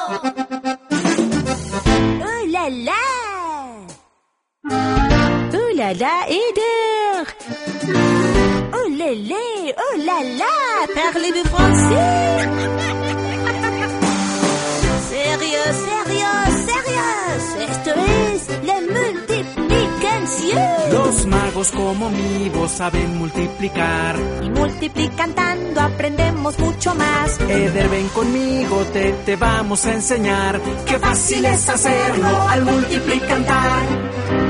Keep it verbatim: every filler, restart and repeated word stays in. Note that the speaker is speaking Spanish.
Oh là là! Oh là là, Eder! Oh là là, oh là là, parlez-vous français? Sérieux, sérieux, sérieux, esto es la multiplicación. Los magos como mi voz saben multiplicar. Y multiplicando aprendemos mucho más. Eder, ven conmigo, te, te vamos a enseñar. Qué fácil es hacerlo al multiplicar.